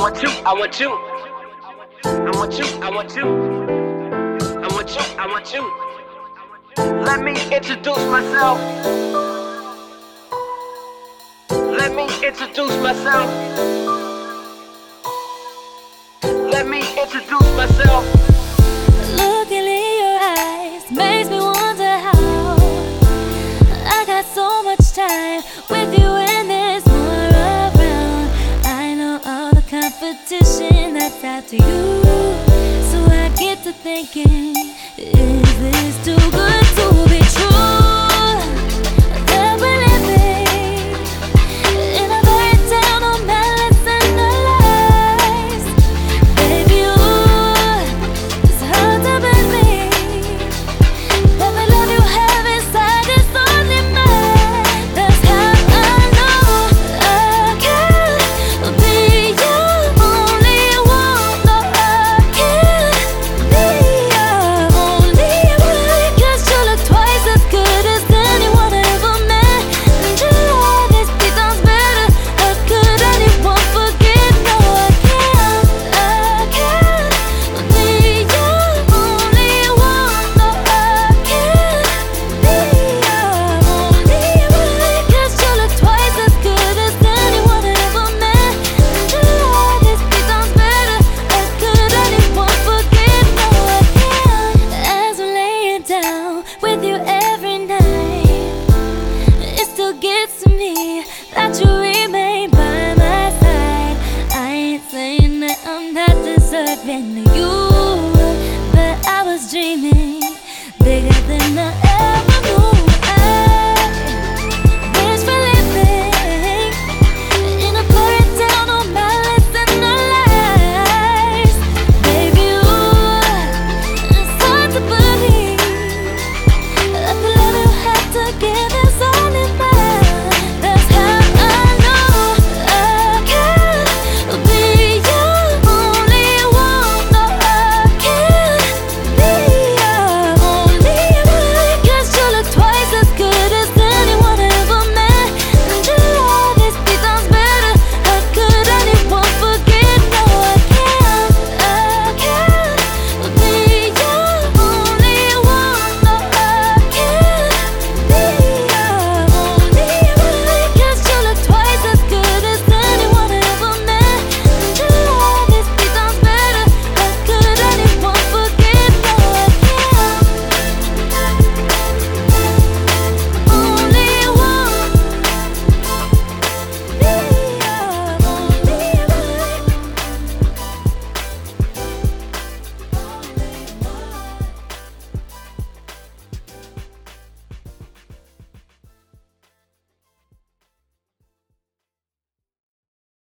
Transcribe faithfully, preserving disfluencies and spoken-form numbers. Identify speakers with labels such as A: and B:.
A: want you, I want you. I want you, I want you. I want you, I want you. Let me introduce myself. Let me introduce myself. Let me introduce myself.
B: Looking in your eyes makes me wonder how I got so much time with you and there's more around. I know all the competition that's out to you, so I get to thinking, is this too good to be true? That we're living in a fairy tale, no malice and no lies. Baby, ooh, it's hard to believe that the love you have inside is only mine. That's how I know I can't be your only one. No, I can't be your only one. 'Cause you look twice as good as anyone I ever met, and your love is three times better. How could anyone forget? No, I can't, I can't be your only one. No, I can't be your only one. 'Cause you look twice as good as anyone I ever met, and your love is three times better. How could anyone forget? No, I can't. As I'm laying down with you every night, it still gets to me that you remain by my side. I ain't saying that I'm not deserving of you, but I was dreaming bigger than I